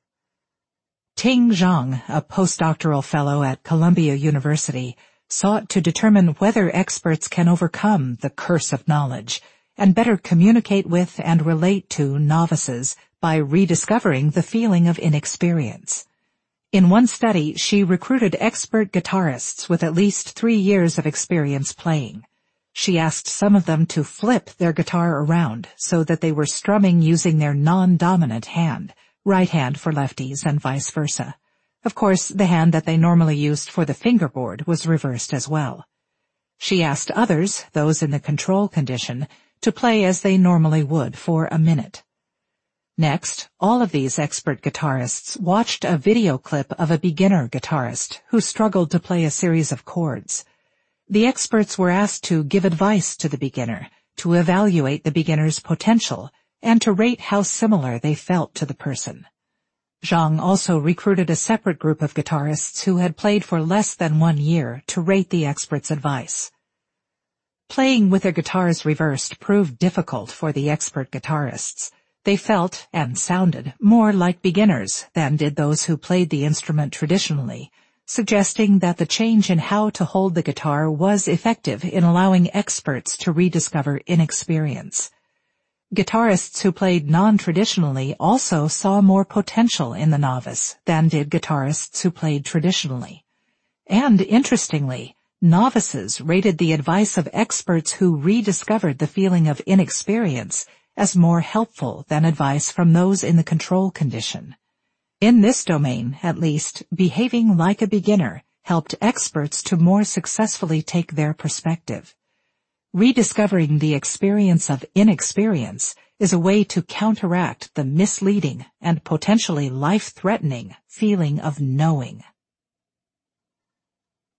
Ting Zhang, a postdoctoral fellow at Columbia University, sought to determine whether experts can overcome the curse of knowledge and better communicate with and relate to novices by rediscovering the feeling of inexperience. In one study, she recruited expert guitarists with at least three years of experience playing. She asked some of them to flip their guitar around so that they were strumming using their non-dominant hand, right hand for lefties and vice versa. Of course, the hand that they normally used for the fingerboard was reversed as well. She asked others, those in the control condition, to play as they normally would for a minute. Next, all of these expert guitarists watched a video clip of a beginner guitarist who struggled to play a series of chords. The experts were asked to give advice to the beginner, to evaluate the beginner's potential, and to rate how similar they felt to the person. Zhang also recruited a separate group of guitarists who had played for less than one year to rate the experts' advice. Playing with their guitars reversed proved difficult for the expert guitarists. They felt, and sounded, more like beginners than did those who played the instrument traditionally, suggesting that the change in how to hold the guitar was effective in allowing experts to rediscover inexperience. Guitarists who played non-traditionally also saw more potential in the novice than did guitarists who played traditionally. And interestingly, novices rated the advice of experts who rediscovered the feeling of inexperience as more helpful than advice from those in the control condition. In this domain, at least, behaving like a beginner helped experts to more successfully take their perspective. Rediscovering the experience of inexperience is a way to counteract the misleading and potentially life-threatening feeling of knowing.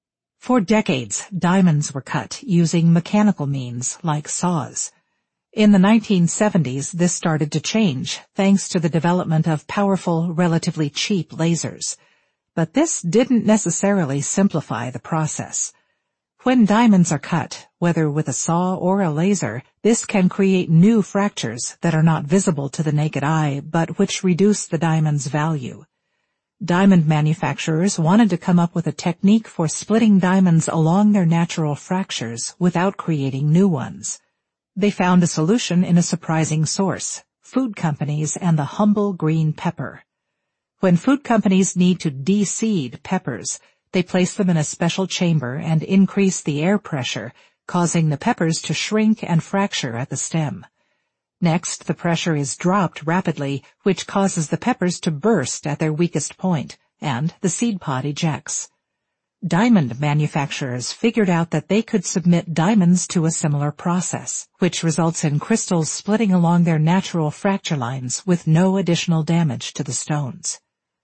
For decades, diamonds were cut using mechanical means like saws. In the nineteen seventies, this started to change thanks to the development of powerful, relatively cheap lasers. But this didn't necessarily simplify the process. When diamonds are cut, whether with a saw or a laser, this can create new fractures that are not visible to the naked eye, but which reduce the diamond's value. Diamond manufacturers wanted to come up with a technique for splitting diamonds along their natural fractures without creating new ones. They found a solution in a surprising source: food companies and the humble green pepper. When food companies need to de-seed peppers, they place them in a special chamber and increase the air pressure, causing the peppers to shrink and fracture at the stem. Next, the pressure is dropped rapidly, which causes the peppers to burst at their weakest point, and the seed pod ejects. Diamond manufacturers figured out that they could submit diamonds to a similar process, which results in crystals splitting along their natural fracture lines with no additional damage to the stones.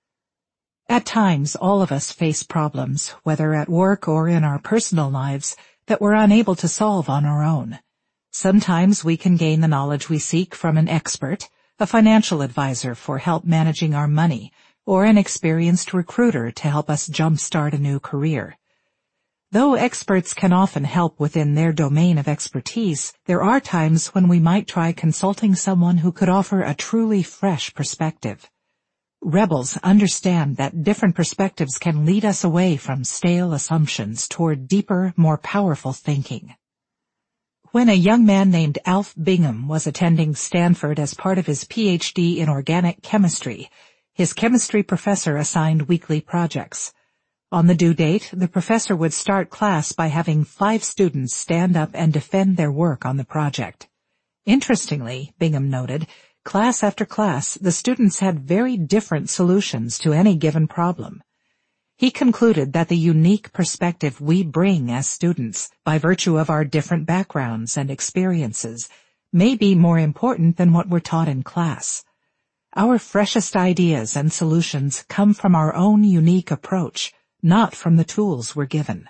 At times, all of us face problems, whether at work or in our personal lives, that we're unable to solve on our own. Sometimes we can gain the knowledge we seek from an expert, a financial advisor for help managing our money, or an experienced recruiter to help us jumpstart a new career. Though experts can often help within their domain of expertise, there are times when we might try consulting someone who could offer a truly fresh perspective. Rebels understand that different perspectives can lead us away from stale assumptions toward deeper, more powerful thinking. When a young man named Alf Bingham was attending Stanford as part of his P H D in organic chemistry, his chemistry professor assigned weekly projects. On the due date, the professor would start class by having five students stand up and defend their work on the project. Interestingly, Bingham noted, class after class, the students had very different solutions to any given problem. He concluded that the unique perspective we bring as students, by virtue of our different backgrounds and experiences, may be more important than what we're taught in class. Our freshest ideas and solutions come from our own unique approach, not from the tools we're given.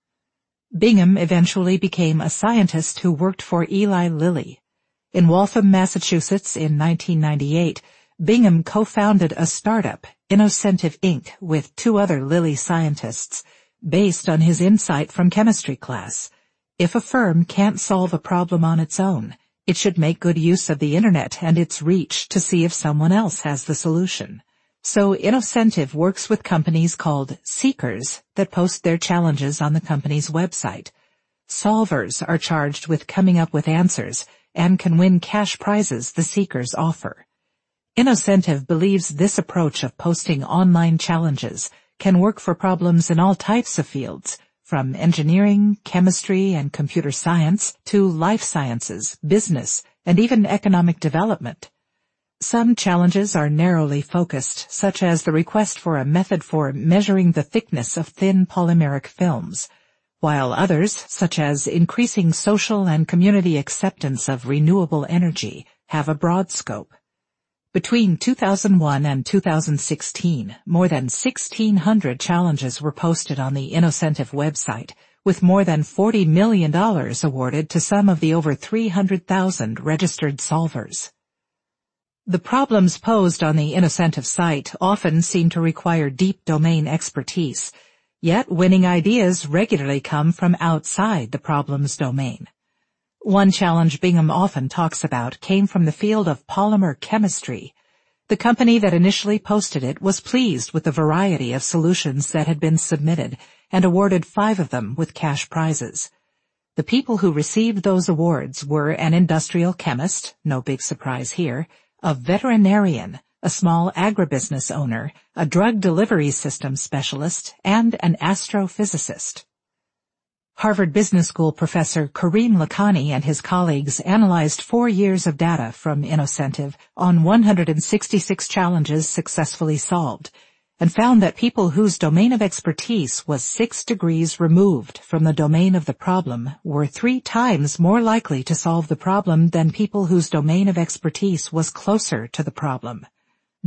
Bingham eventually became a scientist who worked for Eli Lilly. In Waltham, Massachusetts in nineteen ninety-eight, Bingham co-founded a startup, Innocentive Incorporated, with two other Lilly scientists, based on his insight from chemistry class. If a firm can't solve a problem on its own, it should make good use of the Internet and its reach to see if someone else has the solution. So Innocentive works with companies called seekers that post their challenges on the company's website. Solvers are charged with coming up with answers and can win cash prizes the seekers offer. Innocentive believes this approach of posting online challenges can work for problems in all types of fields, from engineering, chemistry, and computer science to life sciences, business, and even economic development. Some challenges are narrowly focused, such as the request for a method for measuring the thickness of thin polymeric films, while others, such as increasing social and community acceptance of renewable energy, have a broad scope. Between two thousand one and two thousand sixteen, more than sixteen hundred challenges were posted on the Innocentive website, with more than forty million dollars awarded to some of the over three hundred thousand registered solvers. The problems posed on the Innocentive site often seem to require deep domain expertise, yet winning ideas regularly come from outside the problem's domain. One challenge Bingham often talks about came from the field of polymer chemistry. The company that initially posted it was pleased with the variety of solutions that had been submitted and awarded five of them with cash prizes. The people who received those awards were an industrial chemist, no big surprise here, a veterinarian, a small agribusiness owner, a drug delivery system specialist, and an astrophysicist. Harvard Business School professor Kareem Lakhani and his colleagues analyzed four years of data from Innocentive on one hundred sixty-six challenges successfully solved, and found that people whose domain of expertise was six degrees removed from the domain of the problem were three times more likely to solve the problem than people whose domain of expertise was closer to the problem.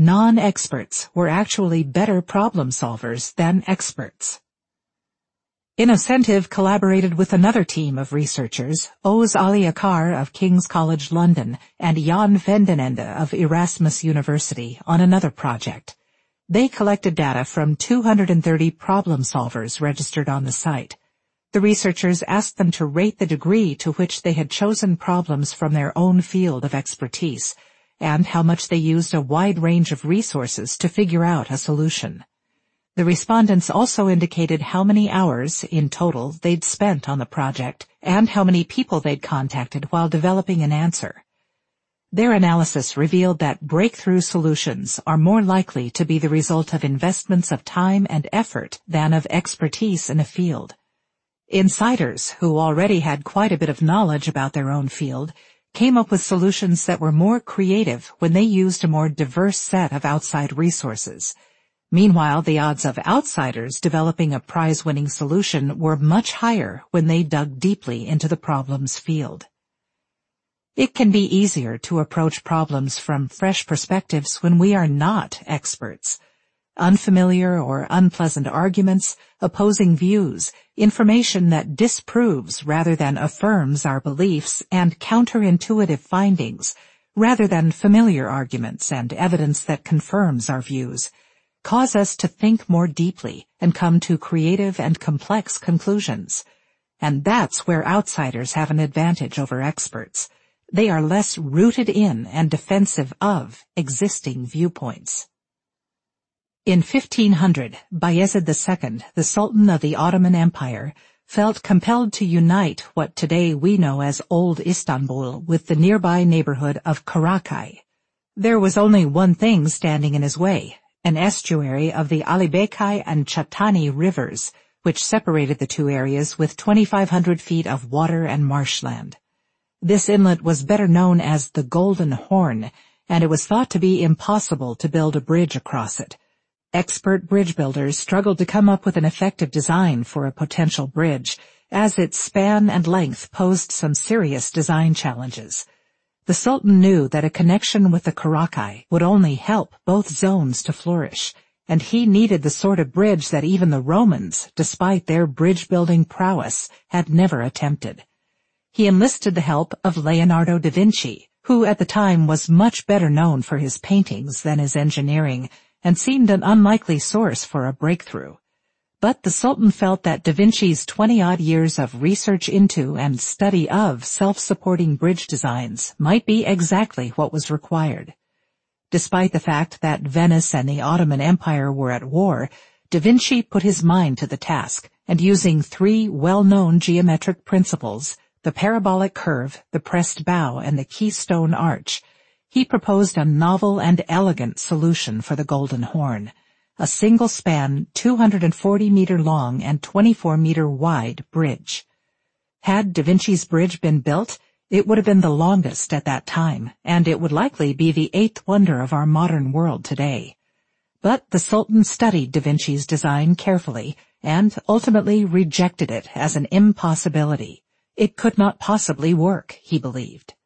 Non-experts were actually better problem solvers than experts. Innocentive collaborated with another team of researchers, Oz Ali Akar of King's College London and Jan Vendenende of Erasmus University on another project. They collected data from two hundred thirty problem solvers registered on the site. The researchers asked them to rate the degree to which they had chosen problems from their own field of expertise, and how much they used a wide range of resources to figure out a solution. The respondents also indicated how many hours, in total, they'd spent on the project, and how many people they'd contacted while developing an answer. Their analysis revealed that breakthrough solutions are more likely to be the result of investments of time and effort than of expertise in a field. Insiders, who already had quite a bit of knowledge about their own field, came up with solutions that were more creative when they used a more diverse set of outside resources. Meanwhile, the odds of outsiders developing a prize-winning solution were much higher when they dug deeply into the problem's field. It can be easier to approach problems from fresh perspectives when we are not experts. Unfamiliar or unpleasant arguments, opposing views, information that disproves rather than affirms our beliefs, and counterintuitive findings, rather than familiar arguments and evidence that confirms our views, cause us to think more deeply and come to creative and complex conclusions. And that's where outsiders have an advantage over experts. They are less rooted in and defensive of existing viewpoints. In fifteen hundred, Bayezid the Second, the Sultan of the Ottoman Empire, felt compelled to unite what today we know as Old Istanbul with the nearby neighborhood of Karakay. There was only one thing standing in his way: an estuary of the Alibekay and Chatani rivers, which separated the two areas with twenty-five hundred feet of water and marshland. This inlet was better known as the Golden Horn, and it was thought to be impossible to build a bridge across it. Expert bridge builders struggled to come up with an effective design for a potential bridge, as its span and length posed some serious design challenges. The Sultan knew that a connection with the Karakay would only help both zones to flourish, and he needed the sort of bridge that even the Romans, despite their bridge-building prowess, had never attempted. He enlisted the help of Leonardo da Vinci, who at the time was much better known for his paintings than his engineering, and seemed an unlikely source for a breakthrough. But the Sultan felt that da Vinci's twenty-odd years of research into and study of self-supporting bridge designs might be exactly what was required. Despite the fact that Venice and the Ottoman Empire were at war, da Vinci put his mind to the task, and using three well-known geometric principles, the parabolic curve, the pressed bow, and the keystone arch, he proposed a novel and elegant solution for the Golden Horn, a single-span, two hundred forty meter long and twenty-four meter wide bridge. Had Da Vinci's bridge been built, it would have been the longest at that time, and it would likely be the eighth wonder of our modern world today. But the Sultan studied Da Vinci's design carefully and ultimately rejected it as an impossibility. It could not possibly work, he believed.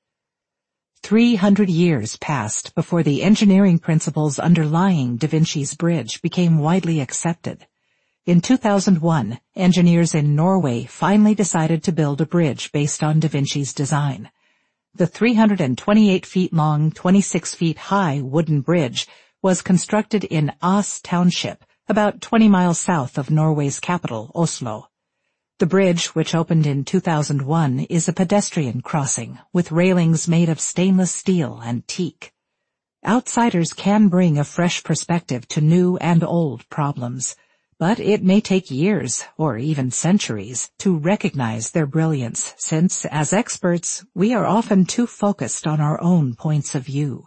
Three hundred years passed before the engineering principles underlying Da Vinci's bridge became widely accepted. In two thousand one, engineers in Norway finally decided to build a bridge based on Da Vinci's design. The three hundred twenty-eight feet long, twenty-six feet high wooden bridge was constructed in Ås Township, about twenty miles south of Norway's capital, Oslo. The bridge, which opened in two thousand one, is a pedestrian crossing with railings made of stainless steel and teak. Outsiders can bring a fresh perspective to new and old problems, but it may take years, or even centuries, to recognize their brilliance, since, as experts, we are often too focused on our own points of view.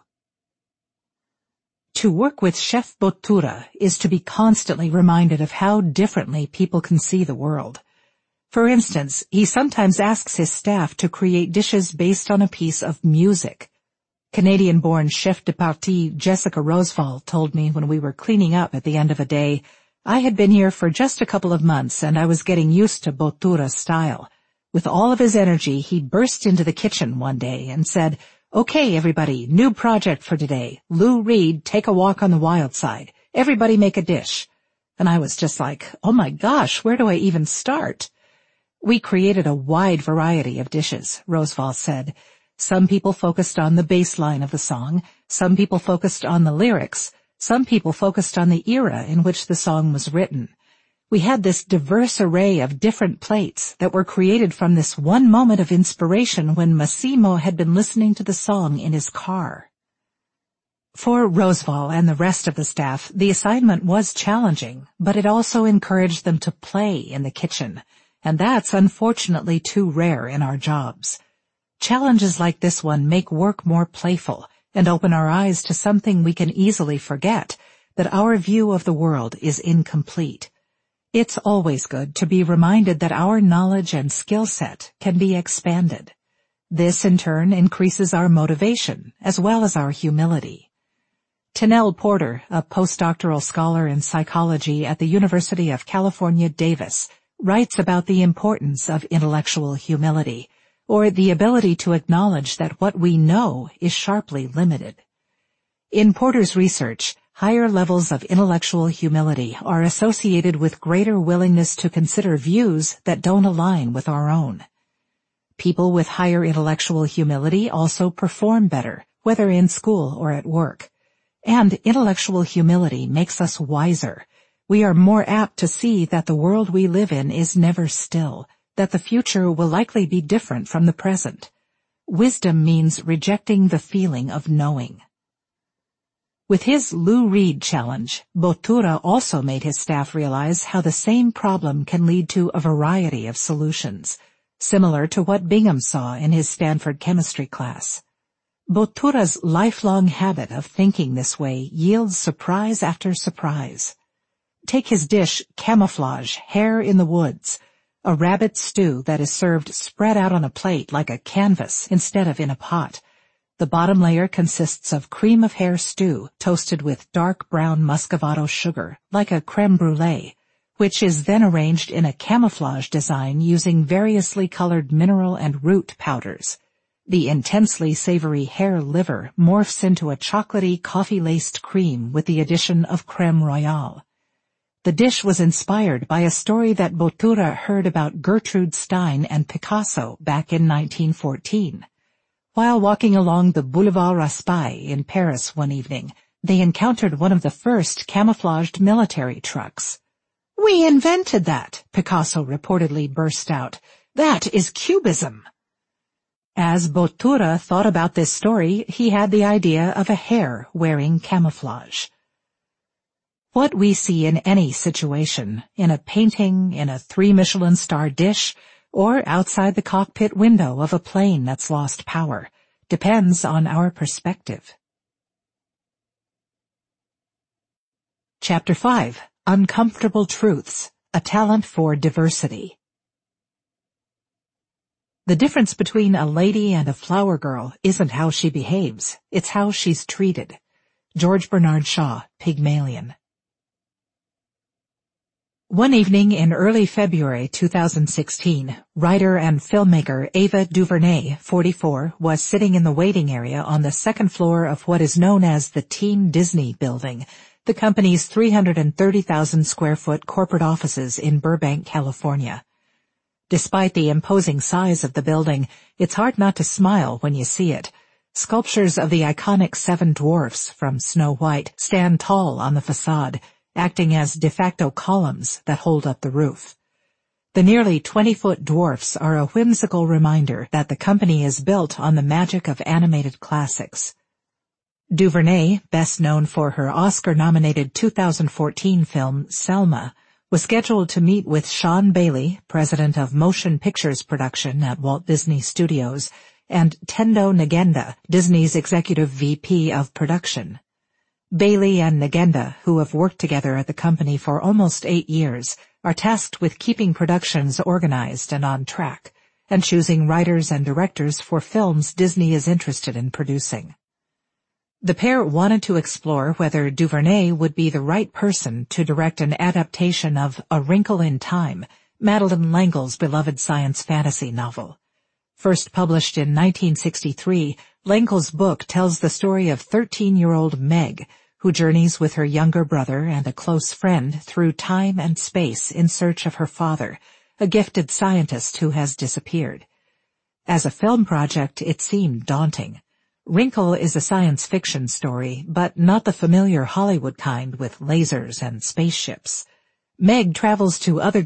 To work with Chef Bottura is to be constantly reminded of how differently people can see the world. For instance, he sometimes asks his staff to create dishes based on a piece of music. Canadian-born chef de partie Jessica Roseval told me when we were cleaning up at the end of a day, I had been here for just a couple of months and I was getting used to Bottura's style. With all of his energy, he burst into the kitchen one day and said, "Okay, everybody, new project for today. Lou Reed, take a walk on the wild side. Everybody make a dish." and I was just like, oh my gosh, where do I even start? We created a wide variety of dishes, Roosevelt said. Some people focused on the bass line of the song, some people focused on the lyrics, some people focused on the era in which the song was written. We had this diverse array of different plates that were created from this one moment of inspiration when Massimo had been listening to the song in his car. For Roosevelt and the rest of the staff, the assignment was challenging, but it also encouraged them to play in the kitchen, and that's unfortunately too rare in our jobs. Challenges like this one make work more playful and open our eyes to something we can easily forget, that our view of the world is incomplete. It's always good to be reminded that our knowledge and skill set can be expanded. This, in turn, increases our motivation as well as our humility. Tennelle Porter, a postdoctoral scholar in psychology at the University of California, Davis, writes about the importance of intellectual humility, or the ability to acknowledge that what we know is sharply limited. In Porter's research, higher levels of intellectual humility are associated with greater willingness to consider views that don't align with our own. People with higher intellectual humility also perform better, whether in school or at work. And intellectual humility makes us wiser. We are more apt to see that the world we live in is never still, that the future will likely be different from the present. Wisdom means rejecting the feeling of knowing. With his Lou Reed challenge, Bottura also made his staff realize how the same problem can lead to a variety of solutions, similar to what Bingham saw in his Stanford chemistry class. Bottura's lifelong habit of thinking this way yields surprise after surprise. Take his dish, Camouflage, Hare in the Woods, a rabbit stew that is served spread out on a plate like a canvas instead of in a pot. The bottom layer consists of cream of hare stew toasted with dark brown muscovado sugar, like a creme brulee, which is then arranged in a camouflage design using variously colored mineral and root powders. The intensely savory hare liver morphs into a chocolatey, coffee-laced cream with the addition of creme royale. The dish was inspired by a story that Bottura heard about Gertrude Stein and Picasso back in nineteen fourteen. While walking along the Boulevard Raspail in Paris one evening, they encountered one of the first camouflaged military trucks. "We invented that," Picasso reportedly burst out. "That is Cubism." As Bottura thought about this story, he had the idea of a hare wearing camouflage. What we see in any situation, in a painting, in a three Michelin star dish, or outside the cockpit window of a plane that's lost power, depends on our perspective. Chapter five. Uncomfortable Truths, a Talent for Diversity. The difference between a lady and a flower girl isn't how she behaves, it's how she's treated. George Bernard Shaw, Pygmalion. One evening in early February two thousand sixteen, writer and filmmaker Ava DuVernay, forty-four, was sitting in the waiting area on the second floor of what is known as the Team Disney Building, the company's three hundred thirty thousand square foot corporate offices in Burbank, California. Despite the imposing size of the building, it's hard not to smile when you see it. Sculptures of the iconic Seven Dwarfs from Snow White stand tall on the facade, acting as de facto columns that hold up the roof. The nearly twenty-foot dwarfs are a whimsical reminder that the company is built on the magic of animated classics. DuVernay, best known for her Oscar-nominated two thousand fourteen film Selma, was scheduled to meet with Sean Bailey, president of Motion Pictures Production at Walt Disney Studios, and Tendo Ngenda, Disney's executive V P of production. Bailey and Ngenda, who have worked together at the company for almost eight years, are tasked with keeping productions organized and on track, and choosing writers and directors for films Disney is interested in producing. The pair wanted to explore whether DuVernay would be the right person to direct an adaptation of A Wrinkle in Time, Madeleine L'Engle's beloved science fantasy novel. First published in nineteen sixty-three, L'Engle's book tells the story of thirteen-year-old Meg, who journeys with her younger brother and a close friend through time and space in search of her father, a gifted scientist who has disappeared. As a film project, it seemed daunting. Wrinkle is a science fiction story, but not the familiar Hollywood kind with lasers and spaceships. Meg travels to other